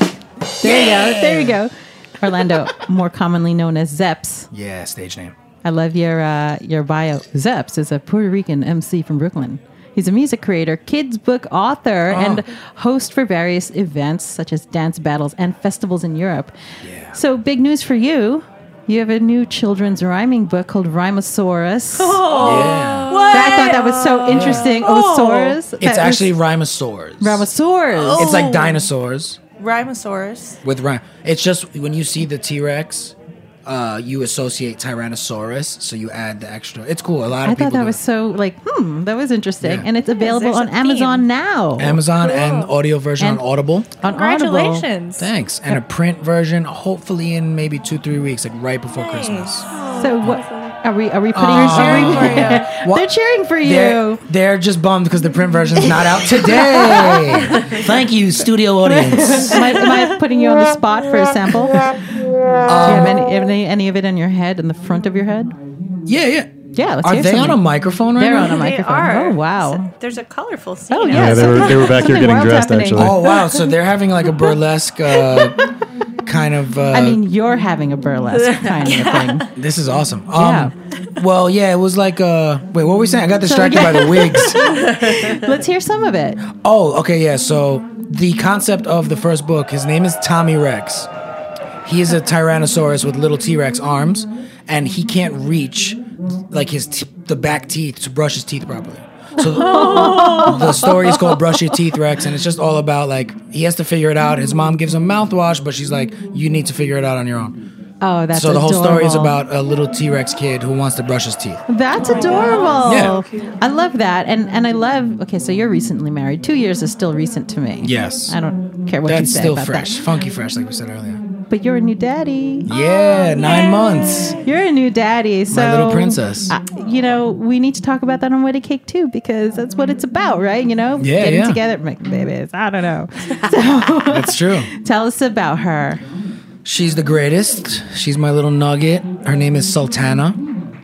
you go. There you go. Orlando, more commonly known as Zeps. Yeah, stage name. I love your uh, your bio. Zeps is a Puerto Rican M C from Brooklyn. He's a music creator, kids book author, Oh. and host for various events such as dance battles and festivals in Europe. Yeah. So big news for you. You have a new children's rhyming book called Rhymosaurus. Oh. Yeah. I thought that was so interesting. Oh, Saurus. It's That was- actually Rhymosaurs. Rhymosaurs. It's like dinosaurs Rhymosaurus. with rhyme. It's just when you see the T-Rex, uh, you associate Tyrannosaurus, so you add the extra. It's cool. A lot of I people thought that do was it. so like, hmm, that was interesting. Yeah. And it's available there's on a Amazon theme. now. Amazon and audio version And- on Audible. On Audible. Congratulations. Thanks. And a print version, hopefully in maybe two, three weeks, like right before Christmas. So what are we are we putting Oh. our cheering for you? What? They're cheering for you. They're, they're just bummed because the print version's not out today. Thank you, studio audience. am, I, am I putting you on the spot for a sample? Do you have any, any any of it in your head, in the front of your head? Yeah, yeah. Yeah, let's Are hear they something. on a microphone right They're now? on a microphone. They are. Oh wow. So there's a colorful scene. Oh out yeah, Yeah, they were- they were back here something getting wild's dressed, happening. actually. Oh wow! So they're having like a burlesque uh, kind of. Uh, I mean, you're having a burlesque kind of a thing. this is awesome. Um, Well, yeah, it was like. Uh, wait, what were we saying? I got distracted by the wigs. Let's hear some of it. Oh, okay, yeah. So the concept of the first book, his name is Tommy Rex. He is a Tyrannosaurus with little T-Rex arms, and he can't reach like his t- the back teeth to brush his teeth properly. So the, the story is called Brush Your Teeth, Rex, and it's just all about like he has to figure it out. His mom gives him mouthwash, but she's like, you need to figure it out on your own. Oh, that's so the whole story is adorable. about a little T-Rex kid who wants to brush his teeth. That's adorable. Yeah. I love that. And and I love, okay, so you're recently married. Two years is still recent to me. Yes. I don't care what you That's say still about fresh, that. funky fresh, like we said earlier. But you're a new daddy. Yeah, nine months. You're a new daddy. So, My little princess. uh, you know, we need to talk about that on Wedding Cake too, because that's what it's about, right? You know, Yeah, getting yeah. together, making babies. I don't know. That's true. Tell us about her. She's the greatest. She's my little nugget. Her name is Sultana.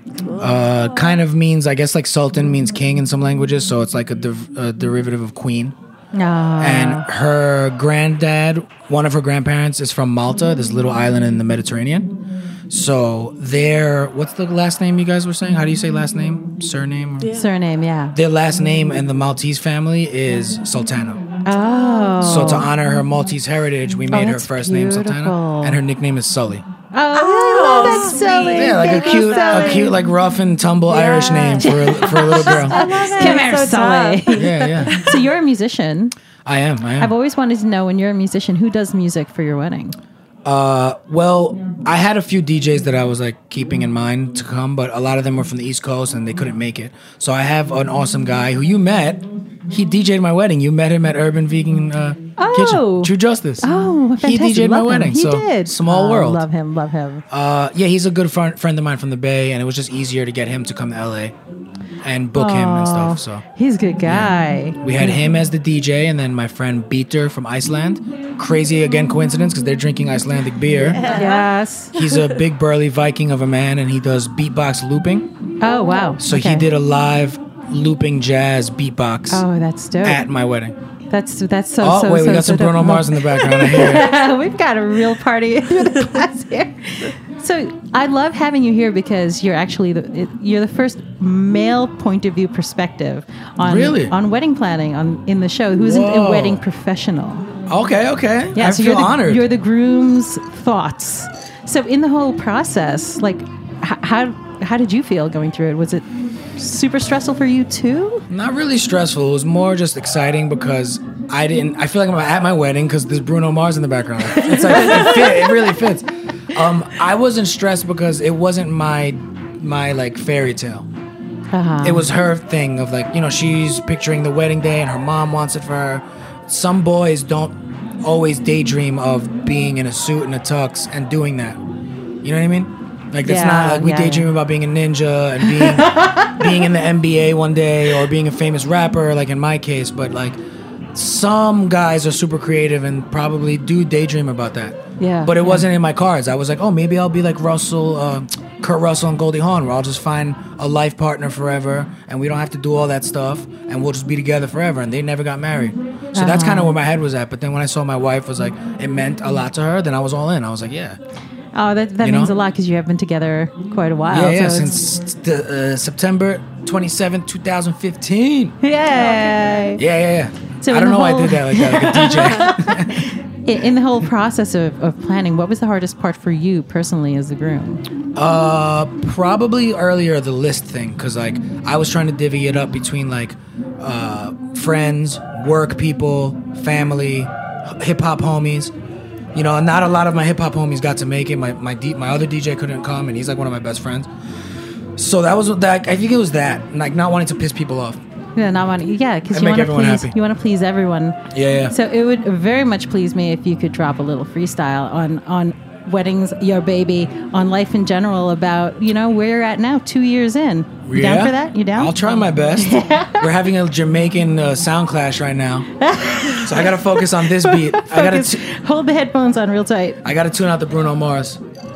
Uh, kind of means, I guess, like Sultan means king in some languages, so it's like a, de- a derivative of queen. Ah. And her granddad, one of her grandparents, is from Malta, this little island in the Mediterranean. So their, what's the last name you guys were saying? How do you say last name? Surname? Or? Surname, yeah. Their last name in the Maltese family is Sultana. Oh. So to honor her Maltese heritage, we made her that's first name Sultana, beautiful. and her nickname is Sully. Oh, I love that silly. Yeah, like a Thank you, cute, a Sully. cute, like rough and tumble Irish name for a, for a little girl. Come here, So Sully. Yeah, yeah. So you're a musician. I am. I am. I've always wanted to know, when you're a musician, who does music for your wedding? Uh, well, I had a few D Js that I was like keeping in mind to come, but a lot of them were from the East Coast and they couldn't make it. So I have an awesome guy who you met. He D J'd my wedding. You met him at Urban Vegan uh, Oh. Kitchen. True Justice. Oh, He fantastic. D J'd my Love him. wedding. He so did. Small Oh, world. Love him. Love him. Uh, yeah, he's a good friend friend of mine from the Bay, and it was just easier to get him to come to L A. and book him and stuff. So he's a good guy. we had him as the D J, and then my friend Beater from Iceland. Crazy again coincidence because they're drinking Icelandic beer. Yes. He's a big burly Viking of a man, and he does beatbox looping. Oh wow. So okay. he did a live looping jazz beatbox. Oh, that's dope. At my wedding. That's that's so. Oh so, wait, so, we got so some Bruno dope. Mars in the background. I hear it. We've got a real party in the class here. So I love having you here because you're actually the you're the first male point of view perspective on Really? on wedding planning on in the show. Who's a Whoa. wedding professional? Okay, okay. Yeah, I so feel you're the, honored. You're the groom's thoughts. So in the whole process, like, h- how how did you feel going through it? Was it super stressful for you too? Not really stressful. It was more just exciting because I didn't. I feel like I'm at my wedding because there's Bruno Mars in the background. It's like it, fit, it really fits. Um, I wasn't stressed because it wasn't my my like fairy tale. Uh-huh. It was her thing of like, you know, she's picturing the wedding day and her mom wants it for her. Some boys don't always daydream of being in a suit and a tux and doing that. You know what I mean? Like that's Yeah, not like we yeah, daydream yeah. about being a ninja and being being in the N B A one day or being a famous rapper, like in my case. But like some guys are super creative and probably do daydream about that. Yeah. But it yeah. wasn't in my cards. I was like, oh, maybe I'll be like Russell, uh, Kurt Russell and Goldie Hawn, where I'll just find a life partner forever, and we don't have to do all that stuff, and we'll just be together forever. And they never got married, so that's kind of where my head was at. But then when I saw my wife was like, it meant a lot to her, then I was all in. I was like, yeah, Oh, that that You means know? a lot because you have been together quite a while. yeah, yeah. so it's- Since the, uh, September twenty-seventh, twenty fifteen. Yay! Yeah, yeah, yeah. So I in don't the know why I whole- did that like that, like a D J. In, in the whole process of, of planning, what was the hardest part for you personally as the groom? Uh, probably earlier the list thing, cause like I was trying to divvy it up between like uh, friends, work people, family, hip hop homies. You know, not a lot of my hip hop homies got to make it. My my D, my other D J couldn't come, and he's like one of my best friends. So that was that. I think it was that, like not wanting to piss people off. Yeah, not want yeah, because And you make want to everyone please happy. you want to please everyone. Yeah, yeah. So it would very much please me if you could drop a little freestyle on on weddings, your baby, on life in general about you know where you're at now, two years in. You Yeah. down for that? You down? I'll try my best. We're having a Jamaican uh, sound clash right now, so I gotta focus on this beat. I gotta Focus. t- Hold the headphones on real tight. I gotta tune out the Bruno Mars.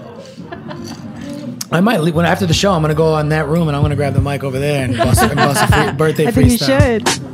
I might leave, when after the show. I'm gonna go in that room and I'm gonna grab the mic over there and bust, and bust a free, birthday I think you freestyle. should.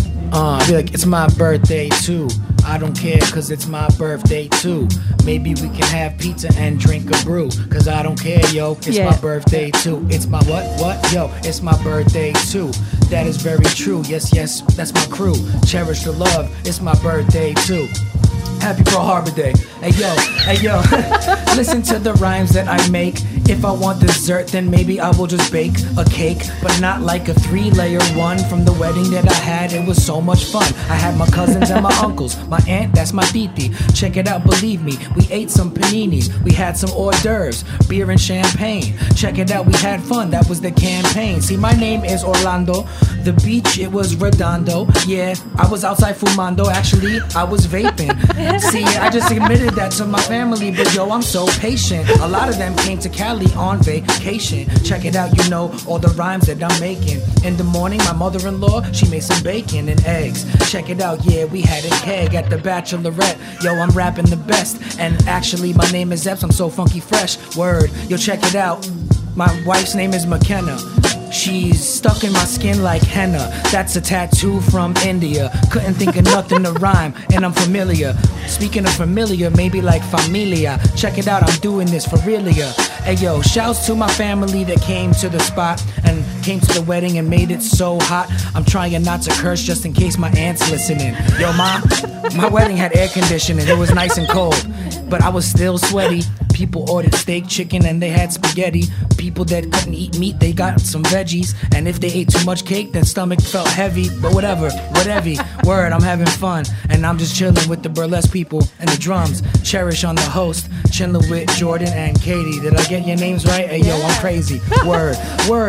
Uh, I'll be like, it's my birthday too. I don't care, cause it's my birthday too. Maybe we can have pizza and drink a brew. Cause I don't care, yo. It's Yeah. my birthday too. It's my what? What? Yo, it's my birthday too. That is very true. Yes, yes, that's my crew. Cherish the love. It's my birthday too. Happy Pearl Harbor Day. Hey yo, hey yo. Listen to the rhymes that I make. If I want dessert, then maybe I will just bake a cake, but not like a three-layer one from the wedding that I had. It was so much fun. I had my cousins and my uncles. My aunt, that's my titi. Check it out, believe me. We ate some paninis. We had some hors d'oeuvres, beer and champagne. Check it out, we had fun. That was the campaign. See, my name is Orlando. The beach, it was Redondo. Yeah, I was outside fumando. Actually, I was vaping. See, I just admitted that to my family, but yo, I'm so patient. A lot of them came to Cali on vacation. Check it out, you know, all the rhymes that I'm making. In the morning, my mother-in-law, she made some bacon and eggs. Check it out, yeah, we had a keg at the Bachelorette. Yo, I'm rapping the best. And actually, my name is Epps, I'm so funky fresh. Word, yo, check it out. My wife's name is McKenna. She's stuck in my skin like henna. That's a tattoo from India. Couldn't think of nothing to rhyme, and I'm familiar. Speaking of familiar, maybe like familia. Check it out, I'm doing this for realia. Hey yo, shouts to my family that came to the spot and came to the wedding and made it so hot. I'm trying not to curse just in case my aunt's listening. Yo, ma, my wedding had air conditioning. It was nice and cold, but I was still sweaty. People ordered steak, chicken, and they had spaghetti. People that couldn't eat meat, they got some veggies. And if they ate too much cake, their stomach felt heavy. But whatever, whatever. Word, I'm having fun. And I'm just chilling with the burlesque people and the drums. Cherish on the host. Chilling with Jordan and Katie. Did I get your names right? Hey, yo, I'm crazy. Word, word.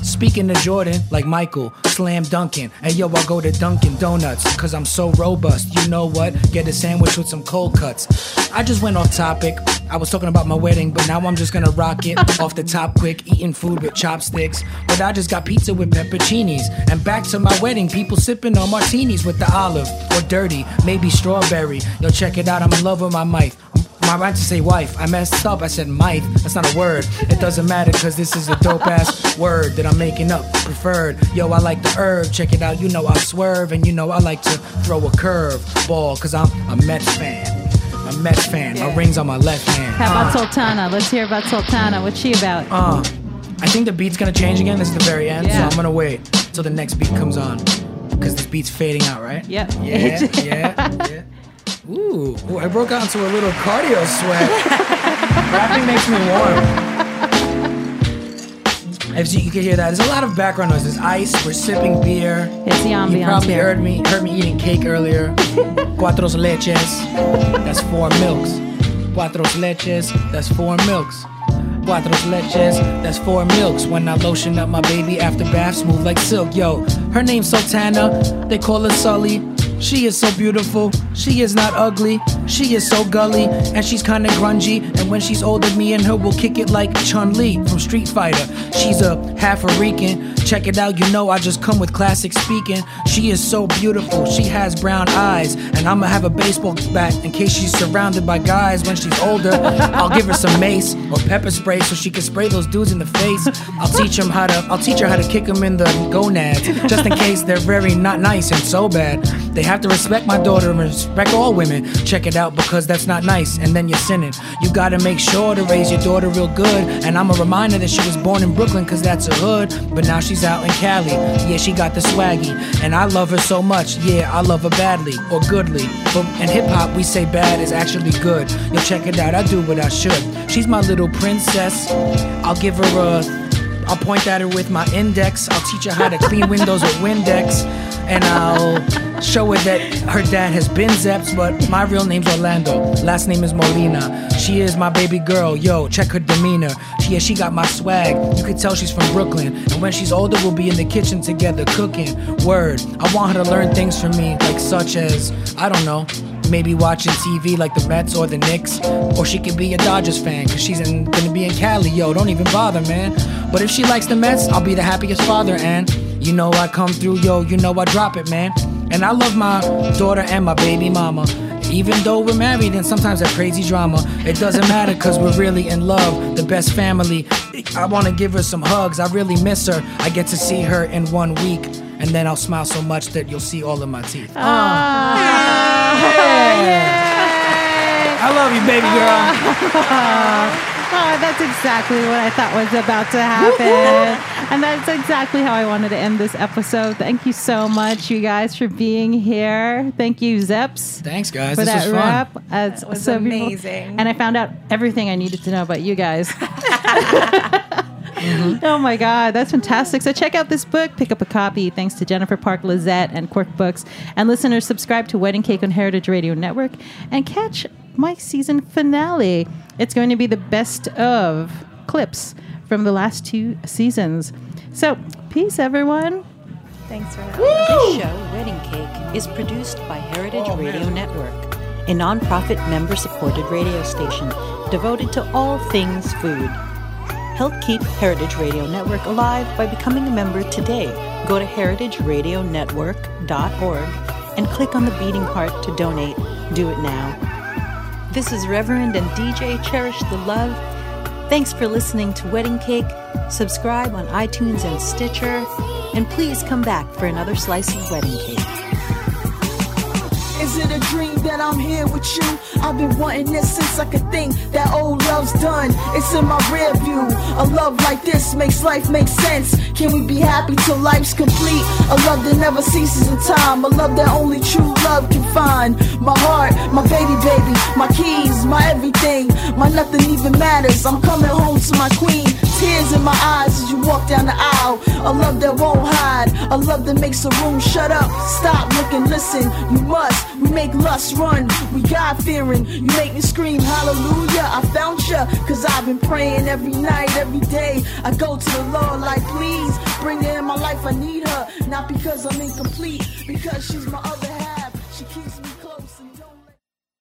Speaking to Jordan, like Michael, slam dunking. Hey yo, I go to Dunkin' Donuts, cause I'm so robust. You know what? Get a sandwich with some cold cuts. I just went off topic. I was talking about my wedding, but now I'm just gonna rock it off the top quick, eating food with chopsticks. But I just got pizza with pepperoncinis. And back to my wedding, people sipping on martinis with the olive. Or dirty, maybe strawberry. Yo, check it out, I'm in love with my mic. I meant to say wife. I messed up. I said might. That's not a word. It doesn't matter because this is a dope ass word that I'm making up. Preferred. Yo, I like the herb. Check it out. You know I swerve. And you know I like to throw a curve ball because I'm a Mets fan. A Mets fan. My ring's on my left hand. How about uh, Sultana? Let's hear about Sultana. What's she about? Uh, I think the beat's going to change again. This is the very end. Yeah. So I'm going to wait till the next beat comes on. Because this beat's fading out, right? Yep. Yeah. Yeah. Yeah. Ooh, ooh, I broke out into a little cardio sweat. Rapping makes me warm. As you, you can hear that, there's a lot of background noise. There's ice, we're sipping beer. It's the ambiance. You probably here. heard me heard me eating cake earlier. Cuatro leches, that's four milks. Cuatro leches, that's four milks. Cuatro leches, that's four milks. When I lotion up my baby after bath, smooth like silk. Yo, her name's Sultana, they call her Sully. She is so beautiful, she is not ugly, she is so gully, and she's kinda grungy, and when she's older, me and her will kick it like Chun-Li from Street Fighter. She's a half-Arican, check it out, you know I just come with classic speaking. She is so beautiful, she has brown eyes, and I'ma have a baseball bat in case she's surrounded by guys when she's older. I'll give her some mace or pepper spray so she can spray those dudes in the face. I'll teach them how to, I'll teach her how to kick them in the gonads, just in case they're very not nice and so bad. They have to respect my daughter and respect all women. Check it out because that's not nice and then you're sinning. You gotta make sure to raise your daughter real good. And I'm a reminder that she was born in Brooklyn cause that's her hood. But now she's out in Cali. Yeah, she got the swaggy. And I love her so much. Yeah, I love her badly or goodly. But in hip hop we say bad is actually good. Yo, check it out, I do what I should. She's my little princess. I'll give her a I'll point at her with my index. I'll teach her how to clean windows with Windex. And I'll show her that her dad has been Zeps, but my real name's Orlando. Last name is Molina. She is my baby girl. Yo, check her demeanor. She, yeah, she got my swag. You could tell she's from Brooklyn. And when she's older, we'll be in the kitchen together cooking. Word. I want her to learn things from me, like such as, I don't know, maybe watching T V like the Mets or the Knicks. Or she could be a Dodgers fan, cause she's in, gonna be in Cali. Yo, don't even bother, man. But if she likes the Mets, I'll be the happiest father. And you know I come through, yo, you know I drop it, man. And I love my daughter and my baby mama. Even though we're married and sometimes have crazy drama, it doesn't matter cause we're really in love. The best family. I wanna give her some hugs, I really miss her. I get to see her in one week. And then I'll smile so much that you'll see all of my teeth. Oh. Yeah. I love you, baby girl. Oh, that's exactly what I thought was about to happen. And that's exactly how I wanted to end this episode. Thank you so much, you guys, for being here. Thank you, Zeps. Thanks, guys. For this that was fun. rap. Uh, That was so amazing. Beautiful. And I found out everything I needed to know about you guys. Mm-hmm. Oh my God, that's fantastic. So check out this book, pick up a copy. Thanks to Jennifer Park Lizette and Quirk Books. And listeners, subscribe to Wedding Cake on Heritage Radio Network and catch my season finale. It's going to be the best of clips from the last two seasons. So, peace, everyone. Thanks for having Woo! me. This show, Wedding Cake, is produced by Heritage oh, Radio man. Network, a nonprofit member-supported radio station devoted to all things food. Help keep Heritage Radio Network alive by becoming a member today. Go to heritage radio network dot org and click on the beating heart to donate. Do it now. This is Reverend and D J Cherish the Love. Thanks for listening to Wedding Cake. Subscribe on iTunes and Stitcher. And please come back for another slice of wedding cake. Is it a dream that I'm here with you? I've been wanting this since I could think that old love's done. It's in my rear view. A love like this makes life make sense. Can we be happy till life's complete? A love that never ceases in time. A love that only true love can find. My heart, my baby baby, my keys, my everything. My nothing even matters. I'm coming home to my queen. tears in my eyes as you walk down the aisle. A love that won't hide, a love that makes the room shut up. Stop, look and listen, you must. We make lust run, we God-fearing. You make me scream, hallelujah, I found ya. Cause I've been praying every night, every day. I go to the Lord like, please, bring her in my life, I need her. Not because I'm incomplete, because she's my other half. She keeps me close and don't let...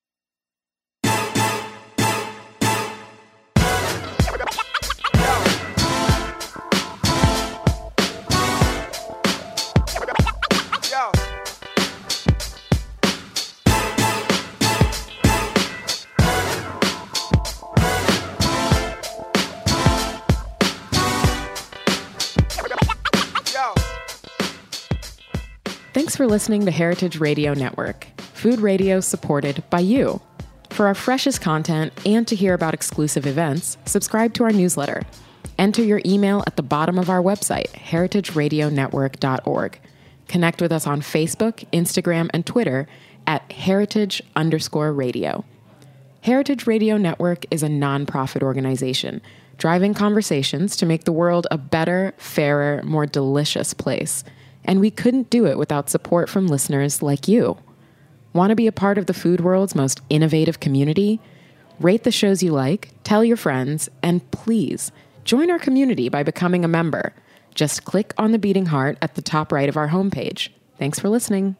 Thanks for listening to Heritage Radio Network, food radio supported by you. For our freshest content and to hear about exclusive events, subscribe to our newsletter. Enter your email at the bottom of our website, heritage radio network dot org. Connect with us on Facebook, Instagram, and Twitter at heritage underscore radio. Heritage Radio Network is a nonprofit organization driving conversations to make the world a better, fairer, more delicious place. And we couldn't do it without support from listeners like you. Want to be a part of the food world's most innovative community? Rate the shows you like, tell your friends, and please join our community by becoming a member. Just click on the beating heart at the top right of our homepage. Thanks for listening.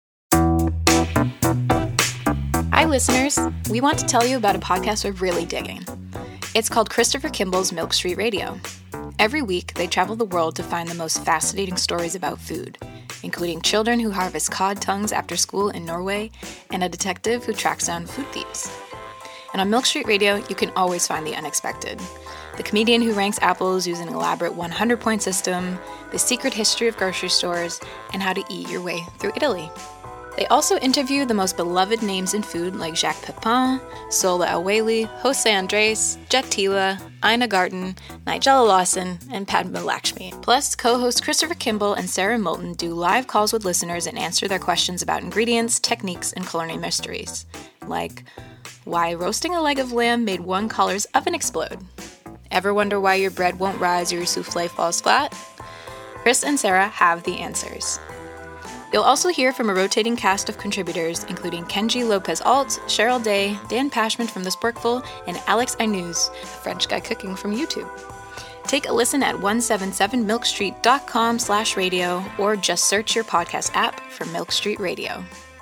Hi, listeners. We want to tell you about a podcast we're really digging. It's called Christopher Kimball's Milk Street Radio. Every week, they travel the world to find the most fascinating stories about food, including children who harvest cod tongues after school in Norway and a detective who tracks down food thieves. And on Milk Street Radio, you can always find the unexpected. The comedian who ranks apples using an elaborate one hundred point system, the secret history of grocery stores, and how to eat your way through Italy. They also interview the most beloved names in food like Jacques Pepin, Sola El-Waylly, Jose Andres, Jet Tila, Ina Garten, Nigella Lawson, and Padma Lakshmi. Plus, co-hosts Christopher Kimball and Sarah Moulton do live calls with listeners and answer their questions about ingredients, techniques, and culinary mysteries. Like, why roasting a leg of lamb made one color's oven explode? Ever wonder why your bread won't rise or your souffle falls flat? Chris and Sarah have the answers. You'll also hear from a rotating cast of contributors, including Kenji Lopez-Alt, Cheryl Day, Dan Pashman from The Sporkful, and Alex Ainuz, a French guy cooking from YouTube. Take a listen at one seventy-seven milk street dot com slash radio or just search your podcast app for Milk Street Radio.